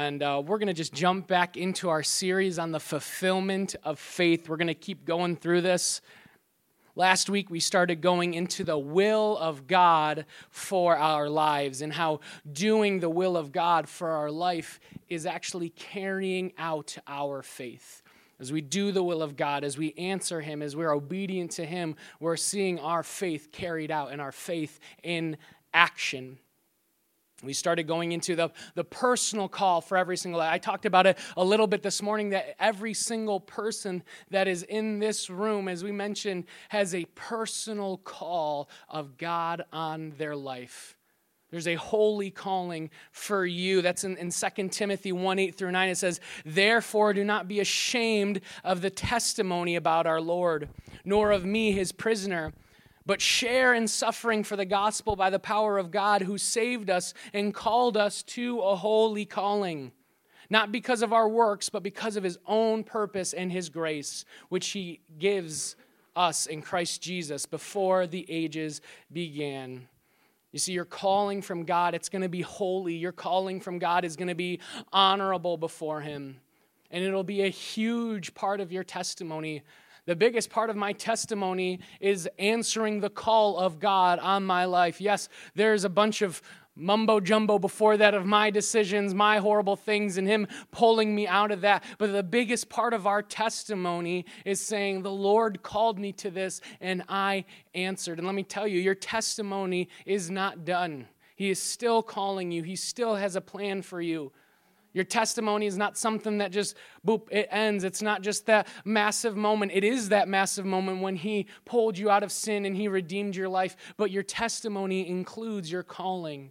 And we're going to just jump back into our series on the fulfillment of faith. We're going to keep going through this. Last week, we started going into the will of God for our lives and how doing the will of God for our life is actually carrying out our faith. As we do the will of God, as we answer Him, as we're obedient to Him, we're seeing our faith carried out and our faith in action. We started going into the personal call for every single day. I talked about it a little bit this morning that every single person that is in this room, as we mentioned, has a personal call of God on their life. There's a holy calling for you. That's in 2 Timothy 1:8-9. It says, "Therefore do not be ashamed of the testimony about our Lord, nor of me, his prisoner, but share in suffering for the gospel by the power of God who saved us and called us to a holy calling, not because of our works, but because of his own purpose and his grace, which he gives us in Christ Jesus before the ages began." You see, your calling from God, it's going to be holy. Your calling from God is going to be honorable before him. And it'll be a huge part of your testimony. The biggest part of my testimony is answering the call of God on my life. Yes, there's a bunch of mumbo jumbo before that of my decisions, my horrible things, and him pulling me out of that. But the biggest part of our testimony is saying, the Lord called me to this, and I answered. And let me tell you, your testimony is not done. He is still calling you. He still has a plan for you. Your testimony is not something that just, boop, it ends. It's not just that massive moment. It is that massive moment when he pulled you out of sin and he redeemed your life. But your testimony includes your calling.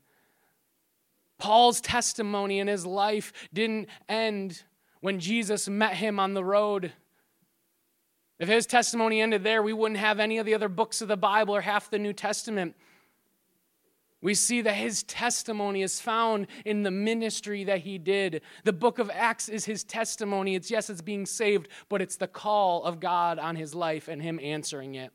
Paul's testimony in his life didn't end when Jesus met him on the road. If his testimony ended there, we wouldn't have any of the other books of the Bible or half the New Testament. We see that his testimony is found in the ministry that he did. The book of Acts is his testimony. It's being saved, but it's the call of God on his life and him answering it.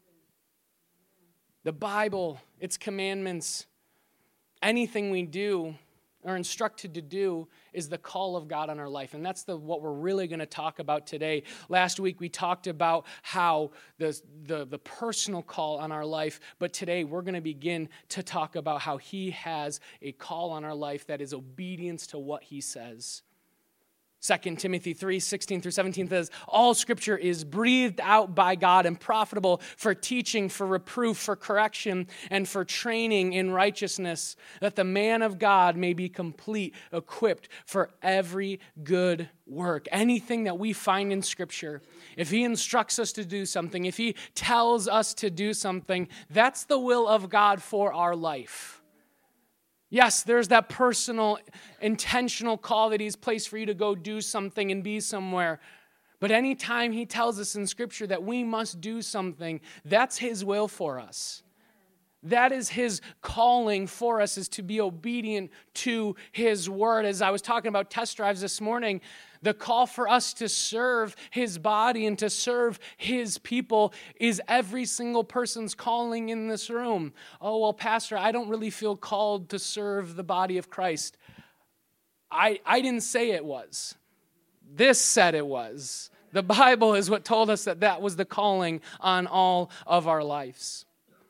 The Bible, its commandments, anything we do are instructed to do is the call of God on our life. And that's what we're really going to talk about today. Last week we talked about how the personal call on our life, but today we're going to begin to talk about how he has a call on our life that is obedience to what he says. 2 Timothy 3:16-17 says, "All scripture is breathed out by God and profitable for teaching, for reproof, for correction, and for training in righteousness, that the man of God may be complete, equipped for every good work." Anything that we find in scripture, if he instructs us to do something, if he tells us to do something, that's the will of God for our life. Yes, there's that personal, intentional call that he's placed for you to go do something and be somewhere. But anytime he tells us in Scripture that we must do something, that's his will for us. That is his calling for us, is to be obedient to his word. As I was talking about test drives this morning, the call for us to serve his body and to serve his people is every single person's calling in this room. Oh, well, Pastor, I don't really feel called to serve the body of Christ. I didn't say it was. This said it was. The Bible is what told us that was the calling on all of our lives.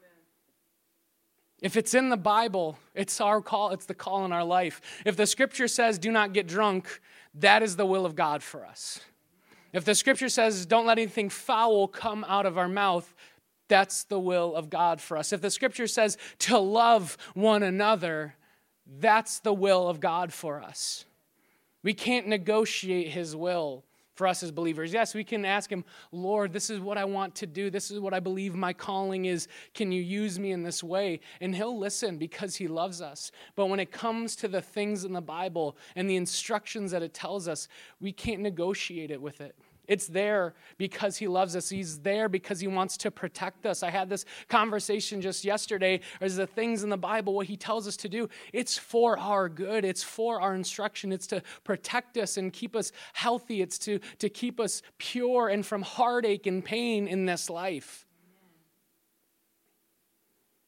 If it's in the Bible, it's our call, it's the call in our life. If the scripture says, do not get drunk, that is the will of God for us. If the scripture says, don't let anything foul come out of our mouth, that's the will of God for us. If the scripture says to love one another, that's the will of God for us. We can't negotiate his will for us as believers. Yes, we can ask him, Lord, this is what I want to do. This is what I believe my calling is. Can you use me in this way? And he'll listen because he loves us. But when it comes to the things in the Bible and the instructions that it tells us, we can't negotiate it with it. It's there because he loves us. He's there because he wants to protect us. I had this conversation just yesterday. There's the things in the Bible, what he tells us to do. It's for our good. It's for our instruction. It's to protect us and keep us healthy. It's to keep us pure and from heartache and pain in this life.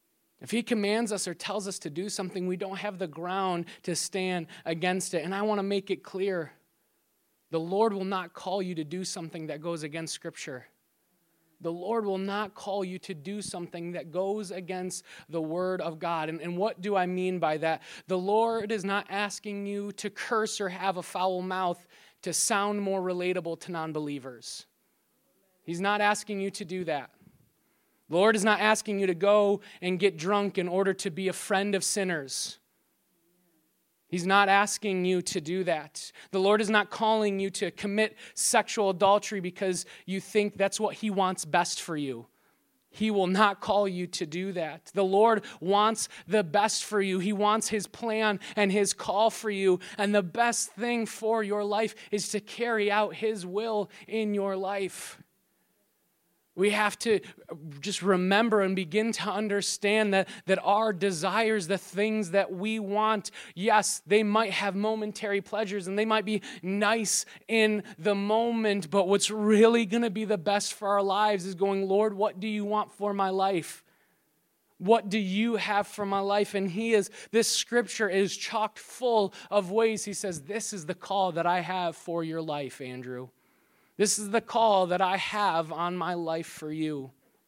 If he commands us or tells us to do something, we don't have the ground to stand against it. And I want to make it clear, the Lord will not call you to do something that goes against Scripture. The Lord will not call you to do something that goes against the Word of God. And what do I mean by that? The Lord is not asking you to curse or have a foul mouth to sound more relatable to non-believers. He's not asking you to do that. The Lord is not asking you to go and get drunk in order to be a friend of sinners. He's not asking you to do that. The Lord is not calling you to commit sexual adultery because you think that's what He wants best for you. He will not call you to do that. The Lord wants the best for you. He wants His plan and His call for you. And the best thing for your life is to carry out His will in your life. We have to just remember and begin to understand that our desires, the things that we want, yes, they might have momentary pleasures and they might be nice in the moment, but what's really going to be the best for our lives is going, Lord, what do you want for my life? What do you have for my life? And this scripture is chock full of ways He says, this is the call that I have for your life, Andrew. This is the call that I have on my life for you.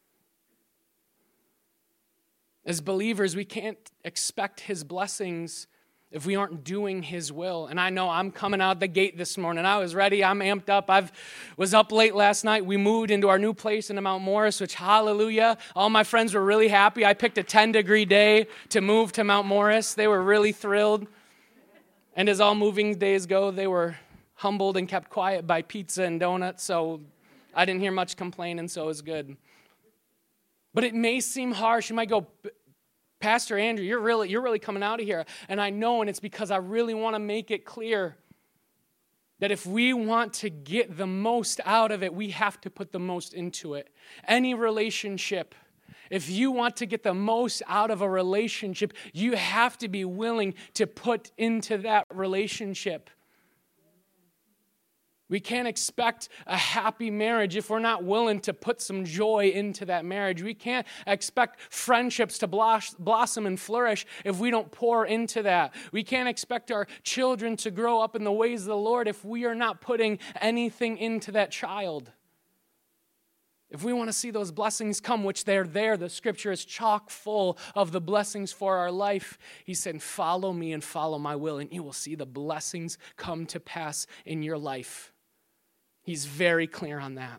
As believers, we can't expect His blessings if we aren't doing His will. And I know I'm coming out the gate this morning. I was ready. I'm amped up. I was up late last night. We moved into our new place in Mount Morris, which, hallelujah, all my friends were really happy. I picked a 10-degree day to move to Mount Morris. They were really thrilled. And as all moving days go, they were humbled and kept quiet by pizza and donuts, so I didn't hear much complaining, so it was good. But it may seem harsh. You might go, Pastor Andrew, you're really coming out of here. And I know, and it's because I really want to make it clear that if we want to get the most out of it, we have to put the most into it. Any relationship, if you want to get the most out of a relationship, you have to be willing to put into that relationship. We can't expect a happy marriage if we're not willing to put some joy into that marriage. We can't expect friendships to blossom and flourish if we don't pour into that. We can't expect our children to grow up in the ways of the Lord if we are not putting anything into that child. If we want to see those blessings come, which they're there, the scripture is chock full of the blessings for our life. He said, follow me and follow my will, and you will see the blessings come to pass in your life. He's very clear on that.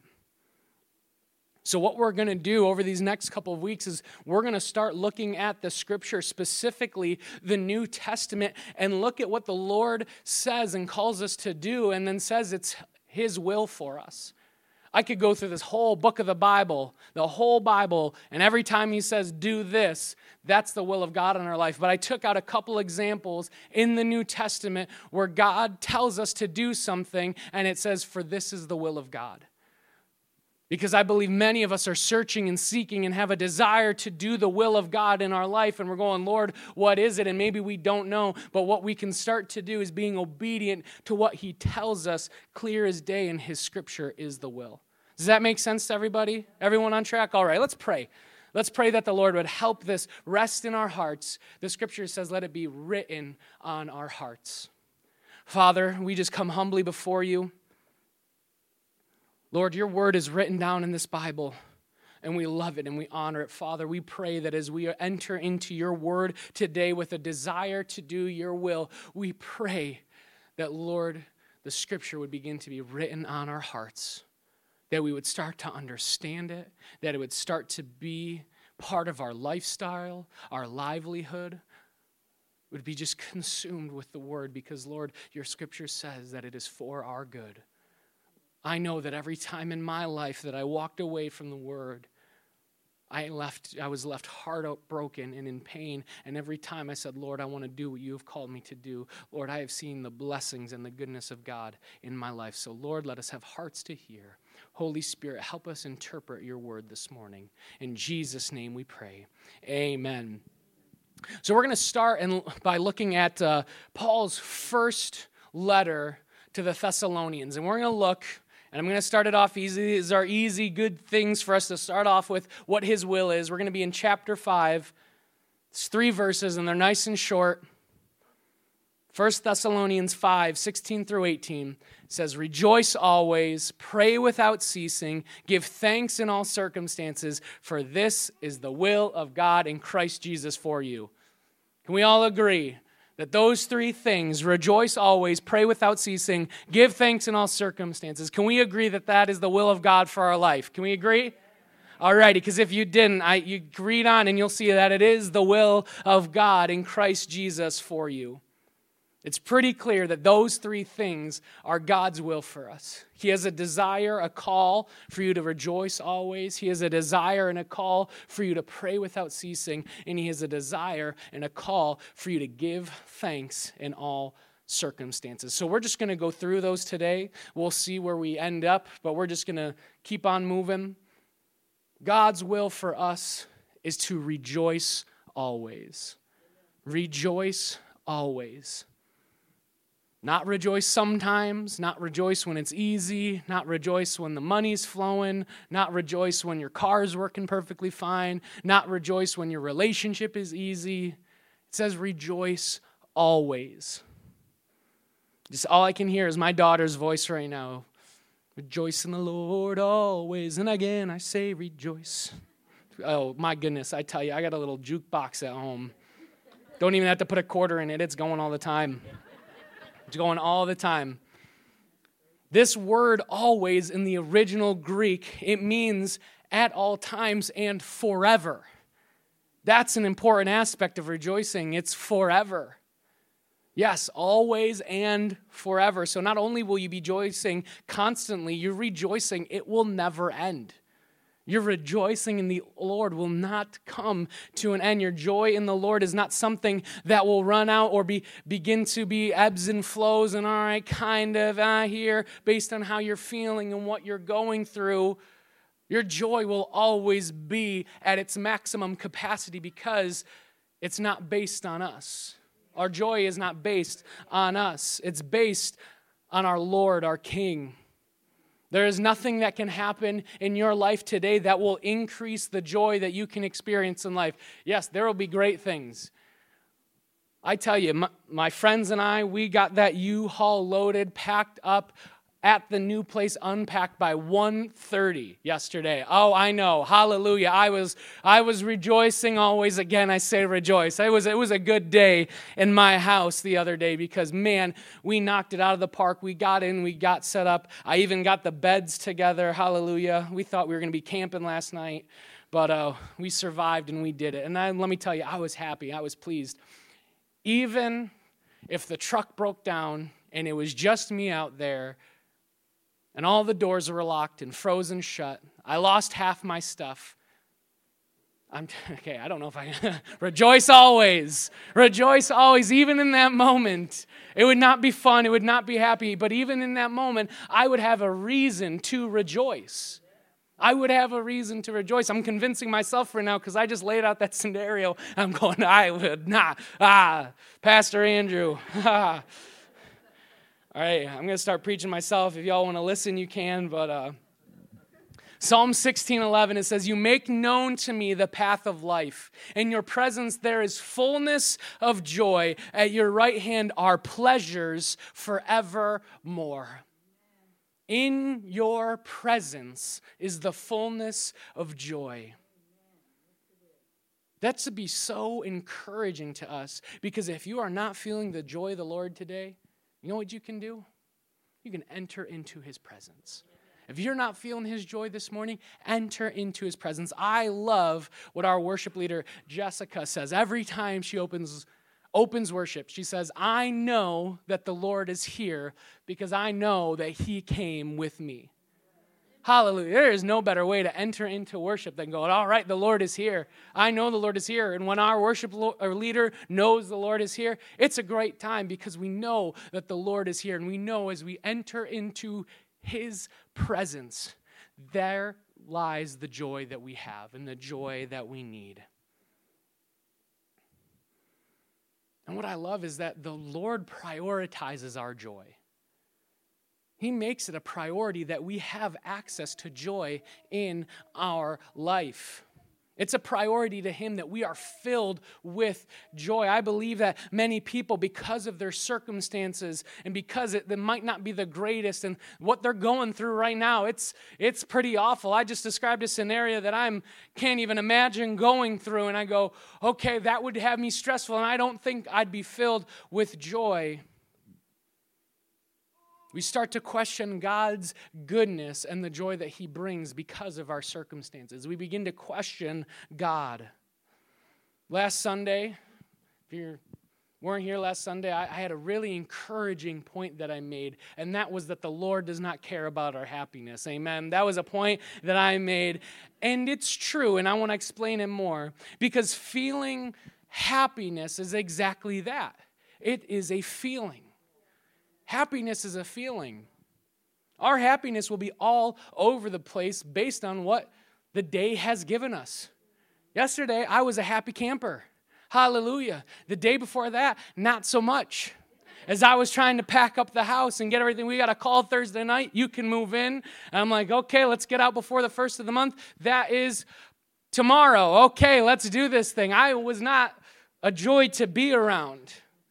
So what we're going to do over these next couple of weeks is we're going to start looking at the scripture, specifically the New Testament, and look at what the Lord says and calls us to do, and then says it's His will for us. I could go through this whole book of the whole Bible, and every time He says, do this, that's the will of God in our life. But I took out a couple examples in the New Testament where God tells us to do something, and it says, for this is the will of God. Because I believe many of us are searching and seeking and have a desire to do the will of God in our life, and we're going, Lord, what is it? And maybe we don't know, but what we can start to do is being obedient to what He tells us, clear as day, and His scripture is the will. Does that make sense to everybody? Everyone on track? All right, let's pray. Let's pray that the Lord would help this rest in our hearts. The scripture says, let it be written on our hearts. Father, we just come humbly before you. Lord, your word is written down in this Bible, and we love it and we honor it. Father, we pray that as we enter into your word today with a desire to do your will, we pray that, Lord, the scripture would begin to be written on our hearts, that we would start to understand it, that it would start to be part of our lifestyle, our livelihood, would be just consumed with the word, because, Lord, your scripture says that it is for our good. I know that every time in my life that I walked away from the word, I was left heartbroken and in pain. And every time I said, Lord, I want to do what you have called me to do. Lord, I have seen the blessings and the goodness of God in my life. So, Lord, let us have hearts to hear. Holy Spirit, help us interpret your word this morning. In Jesus' name we pray. Amen. So we're going to start by looking at Paul's first letter to the Thessalonians. And we're going to look, and I'm going to start it off easy. These are easy, good things for us to start off with what his will is. We're going to be in chapter 5, It's 3 verses, and they're nice and short. 1 Thessalonians 5, 16 through 18 says, "Rejoice always, pray without ceasing, give thanks in all circumstances, for this is the will of God in Christ Jesus for you." Can we all agree that those 3 things, rejoice always, pray without ceasing, give thanks in all circumstances, can we agree that that is the will of God for our life? Can we agree? All righty, because if you didn't, you read on and you'll see that it is the will of God in Christ Jesus for you. It's pretty clear that those 3 things are God's will for us. He has a desire, a call for you to rejoice always. He has a desire and a call for you to pray without ceasing. And he has a desire and a call for you to give thanks in all circumstances. So we're just going to go through those today. We'll see where we end up, but we're just going to keep on moving. God's will for us is to rejoice always. Rejoice always. Not rejoice sometimes, not rejoice when it's easy, not rejoice when the money's flowing, not rejoice when your car's working perfectly fine, not rejoice when your relationship is easy. It says rejoice always. Just all I can hear is my daughter's voice right now. Rejoice in the Lord always, and again I say rejoice. Oh my goodness, I tell you, I got a little jukebox at home. Don't even have to put a quarter in it, it's going all the time. It's going all the time. This word always in the original Greek, it means at all times and forever. That's an important aspect of rejoicing. It's forever. Yes, always and forever. So not only will you be rejoicing constantly, you're rejoicing, it will never end. Your rejoicing in the Lord will not come to an end. Your joy in the Lord is not something that will run out or begin to be ebbs and flows and all right, kind of here based on how you're feeling and what you're going through. Your joy will always be at its maximum capacity because it's not based on us. Our joy is not based on us. It's based on our Lord, our King. There is nothing that can happen in your life today that will increase the joy that you can experience in life. Yes, there will be great things. I tell you, my friends and I, we got that U-Haul loaded, packed up at the new place, unpacked by 1:30 yesterday. Oh, I know. Hallelujah. I was rejoicing always. Again, I say rejoice. It was a good day in my house the other day because, man, we knocked it out of the park. We got in. We got set up. I even got the beds together. Hallelujah. We thought we were going to be camping last night, but we survived and we did it. And then, let me tell you, I was happy. I was pleased. Even if the truck broke down and it was just me out there, and all the doors were locked and frozen shut, I lost half my stuff. I don't know if I rejoice always. Rejoice always, even in that moment. It would not be fun, it would not be happy, but even in that moment, I would have a reason to rejoice. I would have a reason to rejoice. I'm convincing myself right now because I just laid out that scenario. I'm going, I would not. Pastor Andrew. All right, I'm going to start preaching myself. If y'all want to listen, you can. But Psalm 16:11, it says, "You make known to me the path of life. In your presence there is fullness of joy. At your right hand are pleasures forevermore." In your presence is the fullness of joy. That should be so encouraging to us because if you are not feeling the joy of the Lord today, you know what you can do? You can enter into his presence. If you're not feeling his joy this morning, enter into his presence. I love what our worship leader, Jessica, says. Every time she opens worship, she says, I know that the Lord is here because I know that he came with me. Hallelujah. There is no better way to enter into worship than going, all right, the Lord is here. I know the Lord is here. And when our worship leader knows the Lord is here, it's a great time because we know that the Lord is here. And we know as we enter into his presence, there lies the joy that we have and the joy that we need. And what I love is that the Lord prioritizes our joy. He makes it a priority that we have access to joy in our life. It's a priority to him that we are filled with joy. I believe that many people, because of their circumstances and because it might not be the greatest and what they're going through right now, it's pretty awful. I just described a scenario that I can't even imagine going through, and I go, okay, that would have me stressful, and I don't think I'd be filled with joy. We start to question God's goodness and the joy that he brings because of our circumstances. We begin to question God. Last Sunday, if you weren't here last Sunday, I had a really encouraging point that I made, and that was that the Lord does not care about our happiness. Amen. That was a point that I made, and it's true, and I want to explain it more, because feeling happiness is exactly that. It is a feeling. Happiness is a feeling. Our happiness will be all over the place based on what the day has given us. Yesterday, I was a happy camper. Hallelujah. The day before that, not so much. As I was trying to pack up the house and get everything, we got a call Thursday night, you can move in. And I'm like, okay, let's get out before the first of the month. That is tomorrow. Okay, let's do this thing. I was not a joy to be around.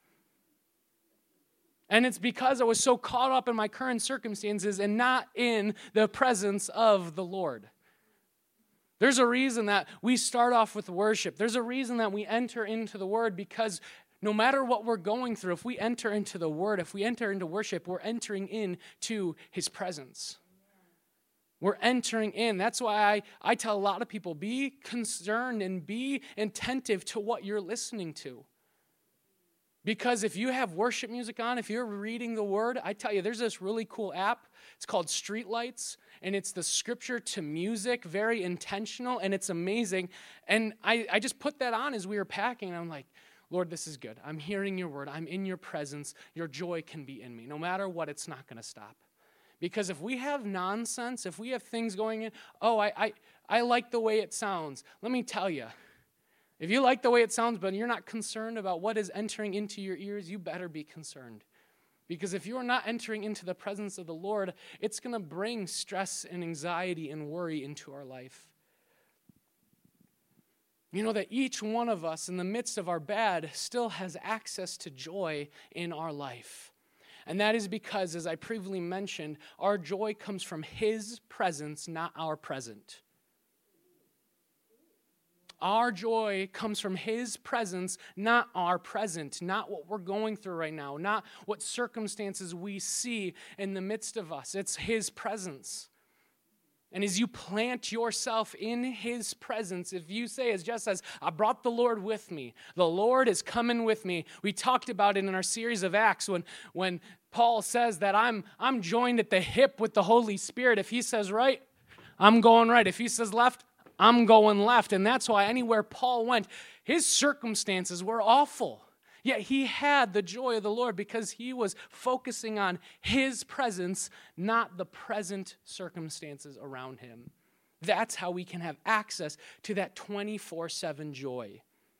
And it's because I was so caught up in my current circumstances and not in the presence of the Lord. There's a reason that we start off with worship. There's a reason that we enter into the Word, because no matter what we're going through, if we enter into the Word, if we enter into worship, we're entering into his presence. We're entering in. That's why I tell a lot of people, be concerned and be attentive to what you're listening to. Because if you have worship music on, if you're reading the Word, I tell you, there's this really cool app. It's called Streetlights, and it's the scripture to music, very intentional, and it's amazing. And I just put that on as we were packing, and I'm like, Lord, this is good. I'm hearing your word. I'm in your presence. Your joy can be in me. No matter what, it's not going to stop. Because if we have nonsense, if we have things going in, I like the way it sounds. Let me tell you, if you like the way it sounds, but you're not concerned about what is entering into your ears, you better be concerned. Because if you are not entering into the presence of the Lord, it's going to bring stress and anxiety and worry into our life. You know that each one of us, in the midst of our bad, still has access to joy in our life. And that is because, as I previously mentioned, our joy comes from his presence, not our present. Our joy comes from his presence, not our present, not what we're going through right now, not what circumstances we see in the midst of us. It's his presence. And as you plant yourself in his presence, if you say, as Jess says, I brought the Lord with me, the Lord is coming with me. We talked about it in our series of Acts when Paul says that I'm joined at the hip with the Holy Spirit. If he says right, I'm going right. If he says left, I'm going left. And that's why anywhere Paul went, his circumstances were awful. Yet he had the joy of the Lord because he was focusing on his presence, not the present circumstances around him. That's how we can have access to that 24/7 joy.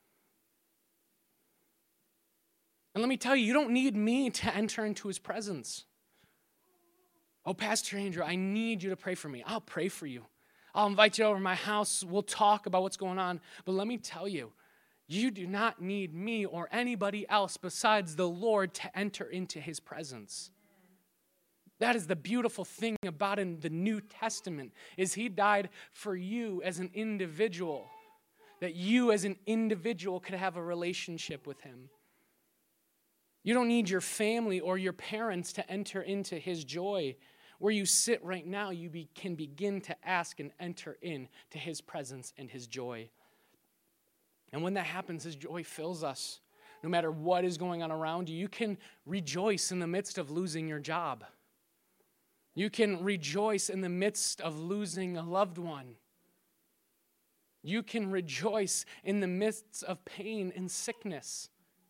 And let me tell you, you don't need me to enter into his presence. Oh, Pastor Andrew, I need you to pray for me. I'll pray for you. I'll invite you over to my house. We'll talk about what's going on. But let me tell you, you do not need me or anybody else besides the Lord to enter into his presence. That is the beautiful thing about in the New Testament, is he died for you as an individual, that you as an individual could have a relationship with him. You don't need your family or your parents to enter into his joy. Where you sit right now, you can begin to ask and enter into his presence and his joy. And when that happens, his joy fills us. No matter what is going on around you, you can rejoice in the midst of losing your job. You can rejoice in the midst of losing a loved one. You can rejoice in the midst of pain and sickness.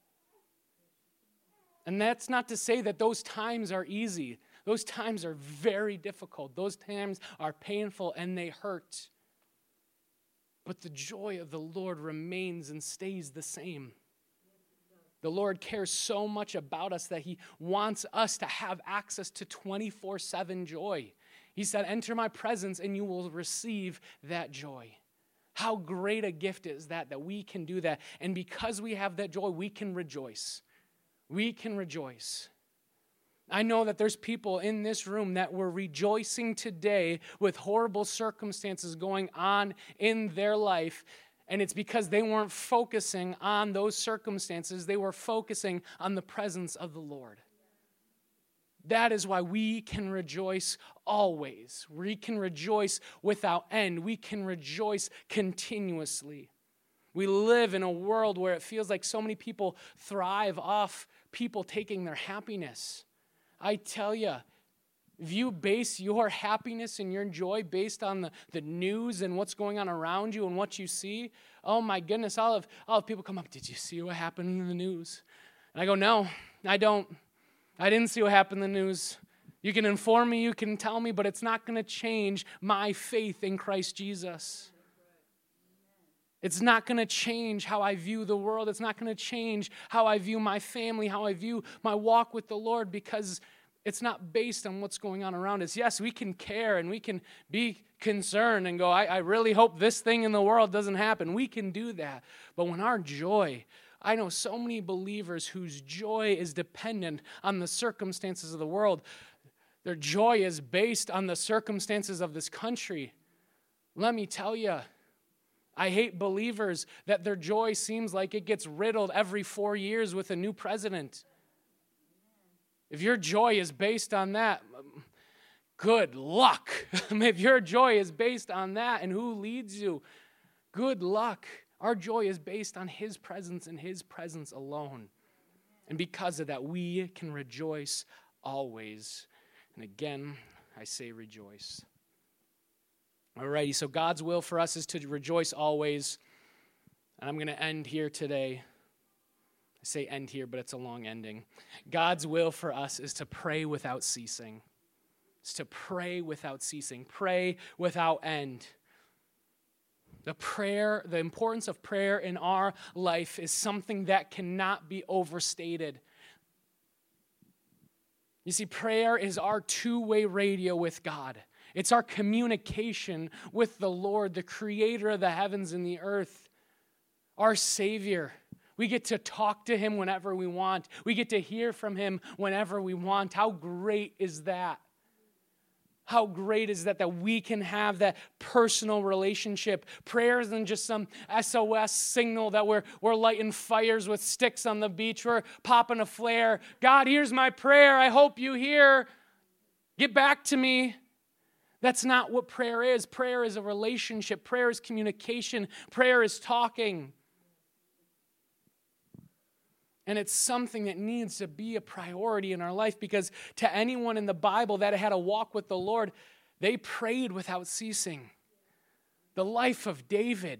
And that's not to say that those times are easy. Those times are very difficult. Those times are painful and they hurt. But the joy of the Lord remains and stays the same. The Lord cares so much about us that he wants us to have access to 24/7 joy. He said, enter my presence and you will receive that joy. How great a gift is that we can do that. And because we have that joy, we can rejoice. We can rejoice. I know that there's people in this room that were rejoicing today with horrible circumstances going on in their life, and it's because they weren't focusing on those circumstances. They were focusing on the presence of the Lord. That is why we can rejoice always. We can rejoice without end. We can rejoice continuously. We live in a world where it feels like so many people thrive off people taking their happiness. I tell you, if you base your happiness and your joy based on the news and what's going on around you and what you see, oh my goodness, I'll have people come up, did you see what happened in the news? And I go, no, I don't. I didn't see what happened in the news. You can inform me, you can tell me, but it's not going to change my faith in Christ Jesus. It's not going to change how I view the world. It's not going to change how I view my family, how I view my walk with the Lord, because it's not based on what's going on around us. Yes, we can care and we can be concerned and go, I really hope this thing in the world doesn't happen. We can do that. But when our joy, I know so many believers whose joy is dependent on the circumstances of the world. Their joy is based on the circumstances of this country. Let me tell you, I hate believers that their joy seems like it gets riddled every 4 years with a new president. If your joy is based on that, good luck. If your joy is based on that and who leads you, good luck. Our joy is based on His presence and His presence alone. And because of that, we can rejoice always. And again, I say rejoice. Alrighty, so God's will for us is to rejoice always. And I'm going to end here today. I say end here, but it's a long ending. God's will for us is to pray without ceasing. It's to pray without ceasing. Pray without end. The importance of prayer in our life is something that cannot be overstated. You see, prayer is our two-way radio with God. It's our communication with the Lord, the creator of the heavens and the earth, our Savior. We get to talk to Him whenever we want. We get to hear from Him whenever we want. How great is that? How great is that we can have that personal relationship? Prayer isn't just some SOS signal that we're lighting fires with sticks on the beach. We're popping a flare. God, here's my prayer. I hope you hear. Get back to me. That's not what prayer is. Prayer is a relationship. Prayer is communication. Prayer is talking. And it's something that needs to be a priority in our life, because to anyone in the Bible that had a walk with the Lord, they prayed without ceasing. The life of David,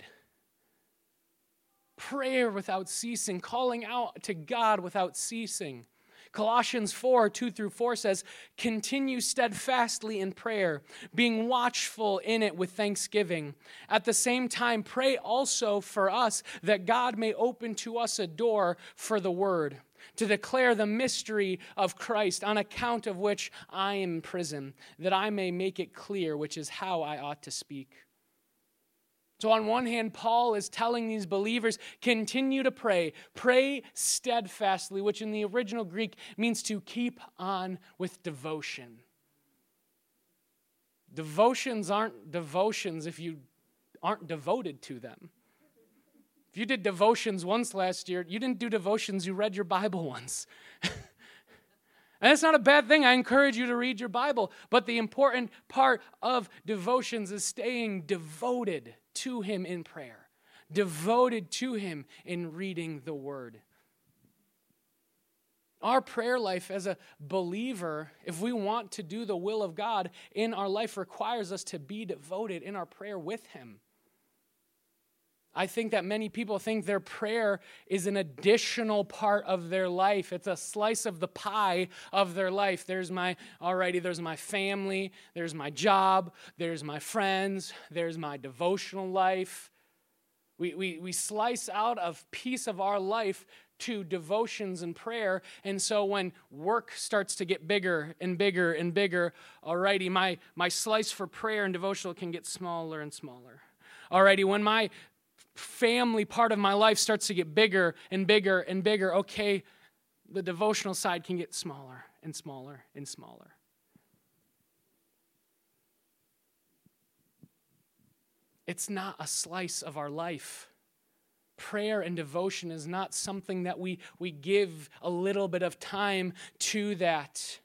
prayer without ceasing, calling out to God without ceasing. Colossians 4, 2-4 says, continue steadfastly in prayer, being watchful in it with thanksgiving. At the same time, pray also for us that God may open to us a door for the word, to declare the mystery of Christ, on account of which I am in prison, that I may make it clear, which is how I ought to speak. So on one hand, Paul is telling these believers, continue to pray. Pray steadfastly, which in the original Greek means to keep on with devotion. Devotions aren't devotions if you aren't devoted to them. If you did devotions once last year, you didn't do devotions, you read your Bible once. And that's not a bad thing. I encourage you to read your Bible. But the important part of devotions is staying devoted to Him in prayer, devoted to Him in reading the Word. Our prayer life as a believer, if we want to do the will of God in our life, requires us to be devoted in our prayer with Him. I think that many people think their prayer is an additional part of their life. It's a slice of the pie of their life. There's my family, there's my job, there's my friends, there's my devotional life. We slice out a piece of our life to devotions and prayer, and so when work starts to get bigger and bigger and bigger, my slice for prayer and devotional can get smaller and smaller. Alrighty, when my family part of my life starts to get bigger and bigger and bigger, okay, the devotional side can get smaller and smaller and smaller. It's not a slice of our life. Prayer and devotion is not something that we give a little bit of time to that.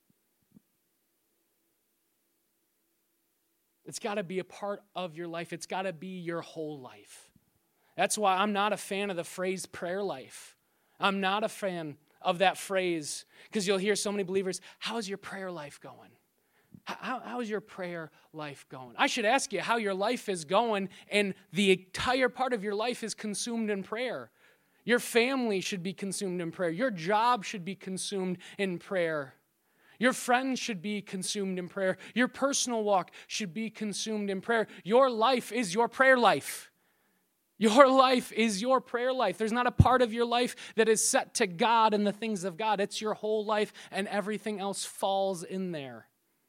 It's got to be a part of your life. It's got to be your whole life. That's why I'm not a fan of the phrase prayer life. I'm not a fan of that phrase because you'll hear so many believers, how's your prayer life going? How's your prayer life going? I should ask you how your life is going, and the entire part of your life is consumed in prayer. Your family should be consumed in prayer. Your job should be consumed in prayer. Your friends should be consumed in prayer. Your personal walk should be consumed in prayer. Your life is your prayer life. Your life is your prayer life. There's not a part of your life that is set to God and the things of God. It's your whole life, and everything else falls in there.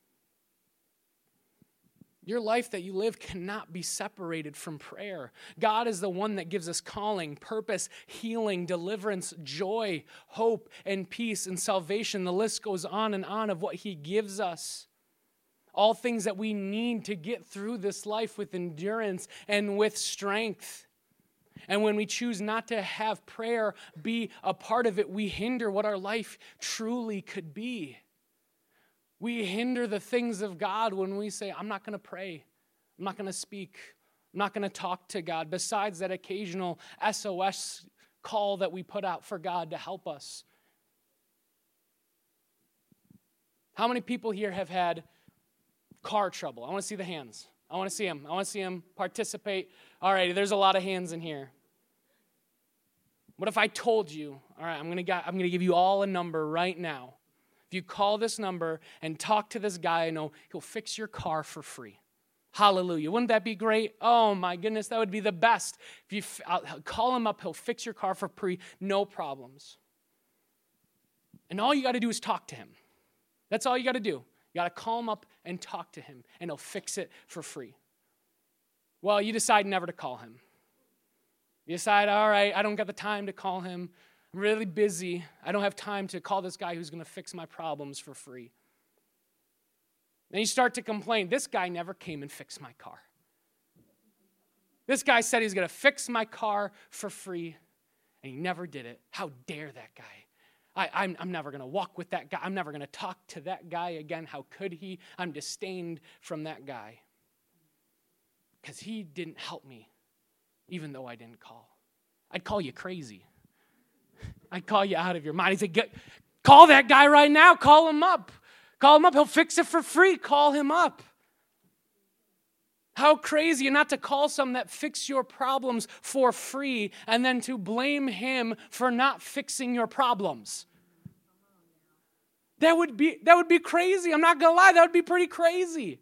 Your life that you live cannot be separated from prayer. God is the one that gives us calling, purpose, healing, deliverance, joy, hope, and peace and salvation. The list goes on and on of what He gives us. All things that we need to get through this life with endurance and with strength. And when we choose not to have prayer be a part of it, we hinder what our life truly could be. We hinder the things of God when we say, I'm not going to pray. I'm not going to speak. I'm not going to talk to God. Besides that occasional SOS call that we put out for God to help us. How many people here have had car trouble? I want to see the hands. I want to see them. I want to see them participate. All right, there's a lot of hands in here. What if I told you, all right, I'm going to give you all a number right now. If you call this number and talk to this guy, I know he'll fix your car for free. Hallelujah. Wouldn't that be great? Oh my goodness, that would be the best. If you call him up, he'll fix your car for free, no problems. And all you got to do is talk to him. That's all you got to do. You got to call him up and talk to him, and he'll fix it for free. Well, you decide never to call him. You decide, all right, I don't got the time to call him. I'm really busy. I don't have time to call this guy who's going to fix my problems for free. Then you start to complain, this guy never came and fixed my car. This guy said he's going to fix my car for free, and he never did it. How dare that guy? I'm never going to walk with that guy. I'm never going to talk to that guy again. How could he? I'm disdained from that guy because he didn't help me, even though I didn't call. I'd call you crazy. I'd call you out of your mind. He'd say, call that guy right now. Call him up. Call him up. He'll fix it for free. Call him up. How crazy not to call someone that fix your problems for free and then to blame him for not fixing your problems. That would be crazy. I'm not going to lie. That would be pretty crazy.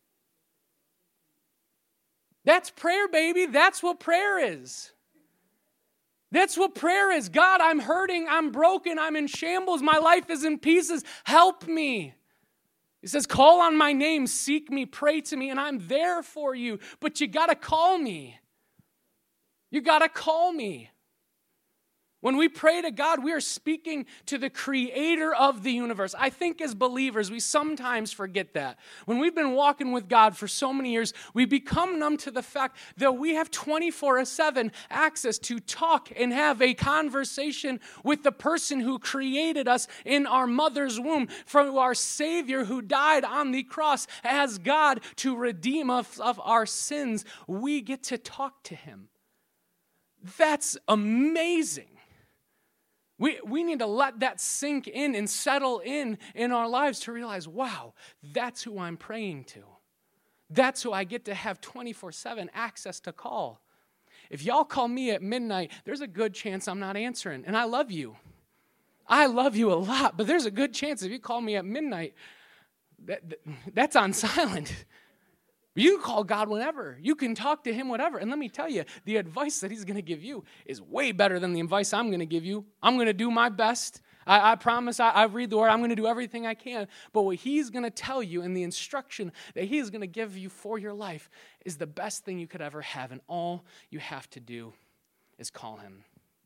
That's prayer, baby. That's what prayer is. That's what prayer is. God, I'm hurting. I'm broken. I'm in shambles. My life is in pieces. Help me. He says, call on my name, seek me, pray to me, and I'm there for you. But you got to call me. You got to call me. When we pray to God, we are speaking to the creator of the universe. I think as believers, we sometimes forget that. When we've been walking with God for so many years, we become numb to the fact that we have 24/7 access to talk and have a conversation with the person who created us in our mother's womb, from our Savior who died on the cross as God to redeem us of our sins. We get to talk to him. That's amazing. We need to let that sink in and settle in our lives to realize, wow, that's who I'm praying to. That's who I get to have 24/7 access to call. If y'all call me at midnight, there's a good chance I'm not answering. And I love you. I love you a lot, but there's a good chance if you call me at midnight, that's on silent. You can call God whenever. You can talk to him whatever. And let me tell you, the advice that he's going to give you is way better than the advice I'm going to give you. I'm going to do my best. I promise I read the word. I'm going to do everything I can. But what he's going to tell you and the instruction that he's going to give you for your life is the best thing you could ever have. And all you have to do is call him.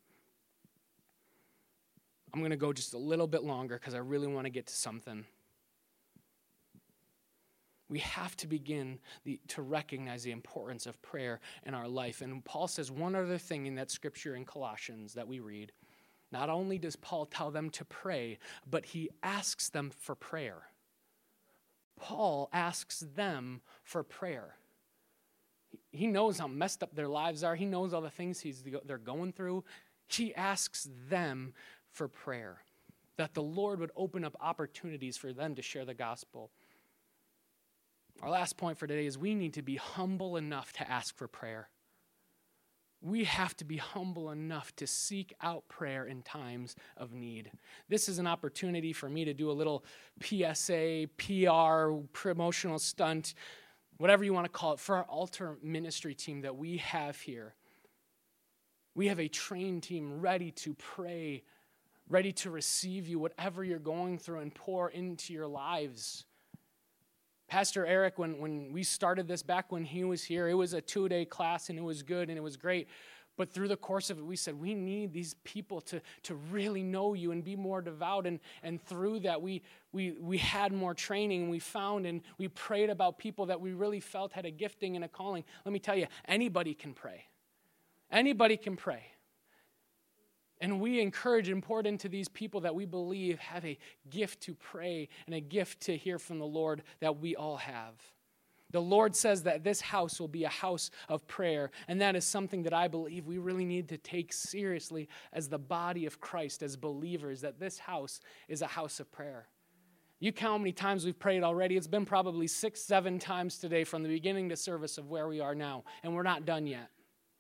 I'm going to go just a little bit longer because I really want to get to something. We have to begin to recognize the importance of prayer in our life. And Paul says one other thing in that scripture in Colossians that we read. Not only does Paul tell them to pray, but he asks them for prayer. Paul asks them for prayer. He knows how messed up their lives are. He knows all the things they're going through. He asks them for prayer, that the Lord would open up opportunities for them to share the gospel. Our last point for today is we need to be humble enough to ask for prayer. We have to be humble enough to seek out prayer in times of need. This is an opportunity for me to do a little PSA, PR, promotional stunt, whatever you want to call it, for our altar ministry team that we have here. We have a trained team ready to pray, ready to receive you, whatever you're going through, and pour into your lives. Pastor Eric, when we started this back when he was here, it was a 2-day class, and it was good, and it was great. But through the course of it, we said, we need these people to really know you and be more devout. And through that, we had more training, and we found and we prayed about people that we really felt had a gifting and a calling. Let me tell you, anybody can pray. Anybody can pray. And we encourage and pour into these people that we believe have a gift to pray and a gift to hear from the Lord that we all have. The Lord says that this house will be a house of prayer, and that is something that I believe we really need to take seriously as the body of Christ, as believers, that this house is a house of prayer. You count how many times we've prayed already. It's been probably 6-7 times today from the beginning to service of where we are now, and we're not done yet.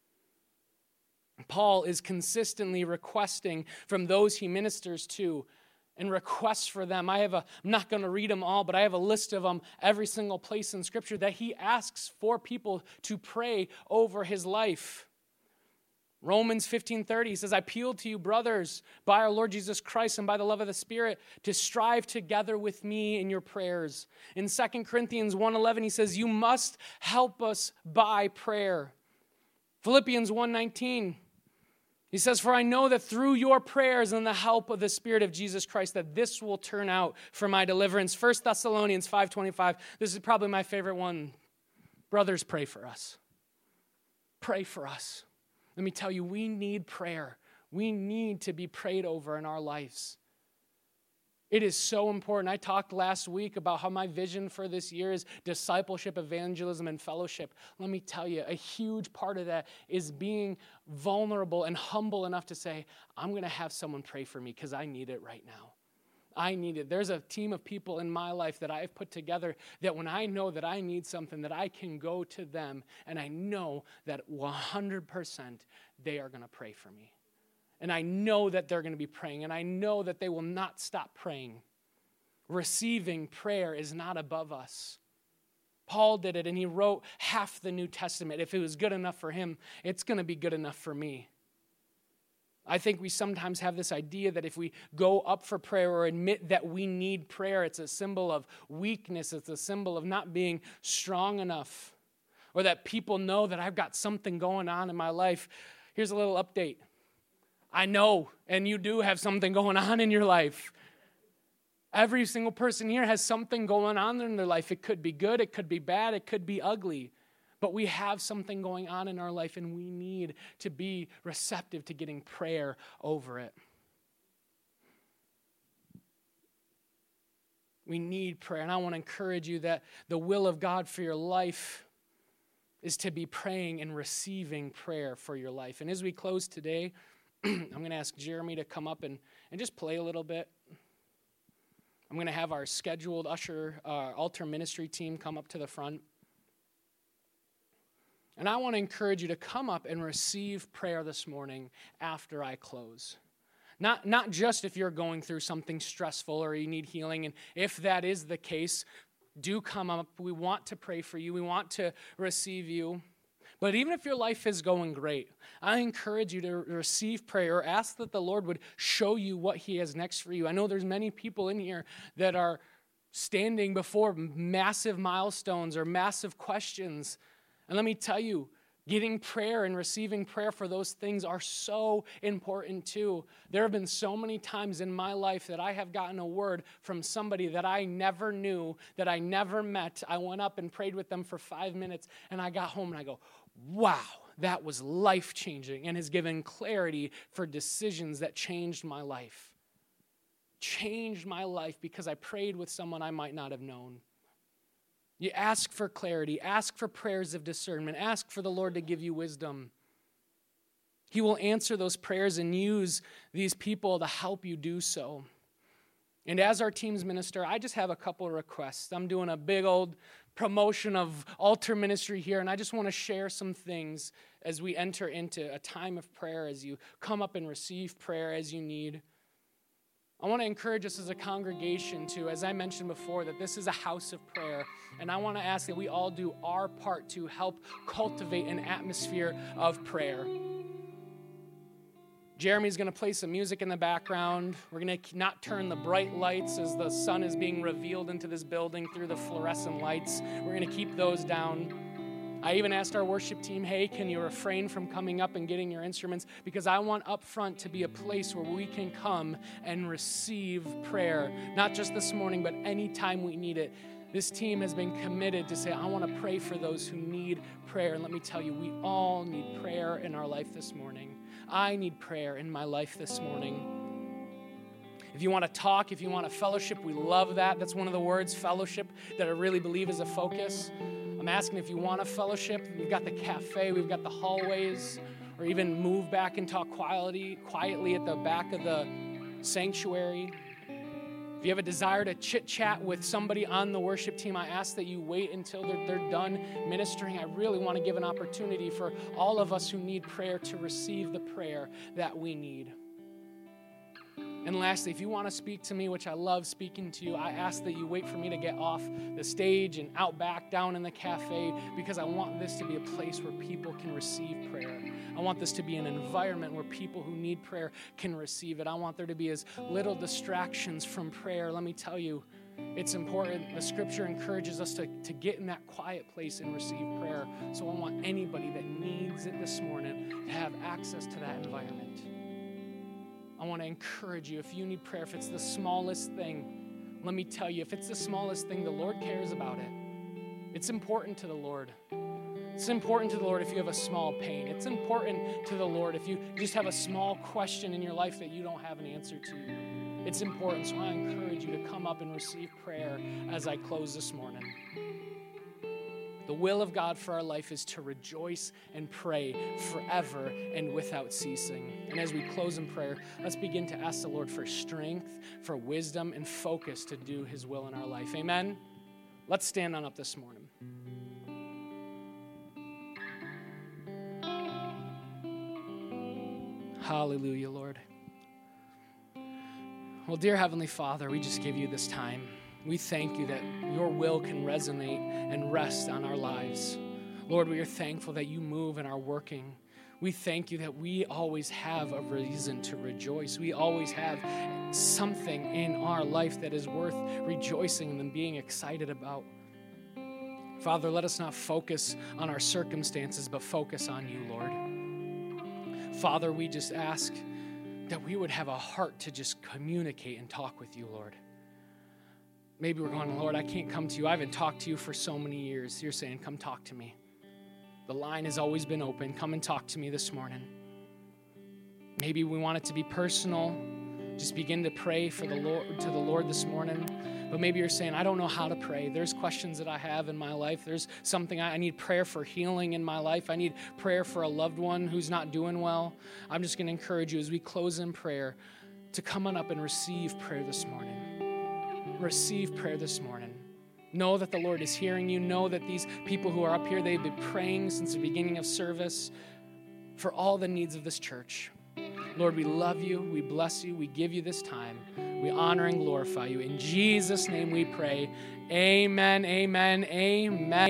Paul is consistently requesting from those he ministers to and requests for them. I'm not going to read them all, but I have a list of them every single place in Scripture that he asks for people to pray over his life. Romans 15:30 he says, I appeal to you, brothers, by our Lord Jesus Christ and by the love of the Spirit, to strive together with me in your prayers. In 2 Corinthians 1:11 he says, you must help us by prayer. Philippians 1:19 he says, for I know that through your prayers and the help of the Spirit of Jesus Christ, that this will turn out for my deliverance. 1 Thessalonians 5:25, this is probably my favorite one. Brothers, pray for us. Pray for us. Let me tell you, we need prayer. We need to be prayed over in our lives. It is so important. I talked last week about how my vision for this year is discipleship, evangelism, and fellowship. Let me tell you, a huge part of that is being vulnerable and humble enough to say, I'm going to have someone pray for me because I need it right now. I need it. There's a team of people in my life that I've put together that when I know that I need something, that I can go to them, and I know that 100% they are going to pray for me. And I know that they're going to be praying, and I know that they will not stop praying. Receiving prayer is not above us. Paul did it, and he wrote half the New Testament. If it was good enough for him, it's going to be good enough for me. I think we sometimes have this idea that if we go up for prayer or admit that we need prayer, it's a symbol of weakness. It's a symbol of not being strong enough, or that people know that I've got something going on in my life. Here's a little update. I know, and you do have something going on in your life. Every single person here has something going on in their life. It could be good, it could be bad, it could be ugly. But we have something going on in our life, and we need to be receptive to getting prayer over it. We need prayer, and I want to encourage you that the will of God for your life is to be praying and receiving prayer for your life. And as we close today, I'm going to ask Jeremy to come up and just play a little bit. I'm going to have our scheduled altar ministry team come up to the front. And I want to encourage you to come up and receive prayer this morning after I close. Not just if you're going through something stressful or you need healing. And if that is the case, do come up. We want to pray for you. We want to receive you. But even if your life is going great, I encourage you to receive prayer or ask that the Lord would show you what he has next for you. I know there's many people in here that are standing before massive milestones or massive questions. And let me tell you, getting prayer and receiving prayer for those things are so important too. There have been so many times in my life that I have gotten a word from somebody that I never knew, that I never met. I went up and prayed with them for 5 minutes, and I got home and I go, wow, that was life-changing and has given clarity for decisions that changed my life. Changed my life because I prayed with someone I might not have known. You ask for clarity, ask for prayers of discernment, ask for the Lord to give you wisdom. He will answer those prayers and use these people to help you do so. And as our team's minister, I just have a couple of requests. I'm doing a big old promotion of altar ministry here, and I just want to share some things as we enter into a time of prayer, as you come up and receive prayer as you need. I want to encourage us as a congregation to, as I mentioned before, that this is a house of prayer. And I want to ask that we all do our part to help cultivate an atmosphere of prayer. Jeremy's going to play some music in the background. We're going to not turn the bright lights as the sun is being revealed into this building through the fluorescent lights. We're going to keep those down. I even asked our worship team, hey, can you refrain from coming up and getting your instruments? Because I want up front to be a place where we can come and receive prayer. Not just this morning, but anytime we need it. This team has been committed to say, I want to pray for those who need prayer. And let me tell you, we all need prayer in our life this morning. I need prayer in my life this morning. If you want to talk, if you want to fellowship, we love that. That's one of the words, fellowship, that I really believe is a focus. I'm asking if you want a fellowship. We've got the cafe, we've got the hallways, or even move back and talk quietly at the back of the sanctuary. If you have a desire to chit-chat with somebody on the worship team, I ask that you wait until they're done ministering. I really want to give an opportunity for all of us who need prayer to receive the prayer that we need. And lastly, if you want to speak to me, which I love speaking to you, I ask that you wait for me to get off the stage and out back down in the cafe, because I want this to be a place where people can receive prayer. I want this to be an environment where people who need prayer can receive it. I want there to be as little distractions from prayer. Let me tell you, it's important. The scripture encourages us to get in that quiet place and receive prayer. So I want anybody that needs it this morning to have access to that environment. I want to encourage you, if you need prayer, if it's the smallest thing, let me tell you, if it's the smallest thing, the Lord cares about it. It's important to the Lord. It's important to the Lord if you have a small pain. It's important to the Lord if you just have a small question in your life that you don't have an answer to. It's important, so I encourage you to come up and receive prayer as I close this morning. The will of God for our life is to rejoice and pray forever and without ceasing. And as we close in prayer, let's begin to ask the Lord for strength, for wisdom, and focus to do his will in our life. Amen? Let's stand on up this morning. Hallelujah, Lord. Well, dear Heavenly Father, we just give you this time. We thank you that your will can resonate and rest on our lives. Lord, we are thankful that you move and are working. We thank you that we always have a reason to rejoice. We always have something in our life that is worth rejoicing and being excited about. Father, let us not focus on our circumstances, but focus on you, Lord. Father, we just ask that we would have a heart to just communicate and talk with you, Lord. Maybe we're going, Lord, I can't come to you. I haven't talked to you for so many years. You're saying, come talk to me. The line has always been open. Come and talk to me this morning. Maybe we want it to be personal. Just begin to pray for the Lord, to the Lord this morning. But maybe you're saying, I don't know how to pray. There's questions that I have in my life. There's something I need prayer for healing in my life. I need prayer for a loved one who's not doing well. I'm just going to encourage you as we close in prayer to come on up and receive prayer this morning. Receive prayer this morning. Know that the Lord is hearing you. Know that these people who are up here, they've been praying since the beginning of service for all the needs of this church. Lord, we love you. We bless you. We give you this time. We honor and glorify you. In Jesus' name we pray. Amen, amen, amen.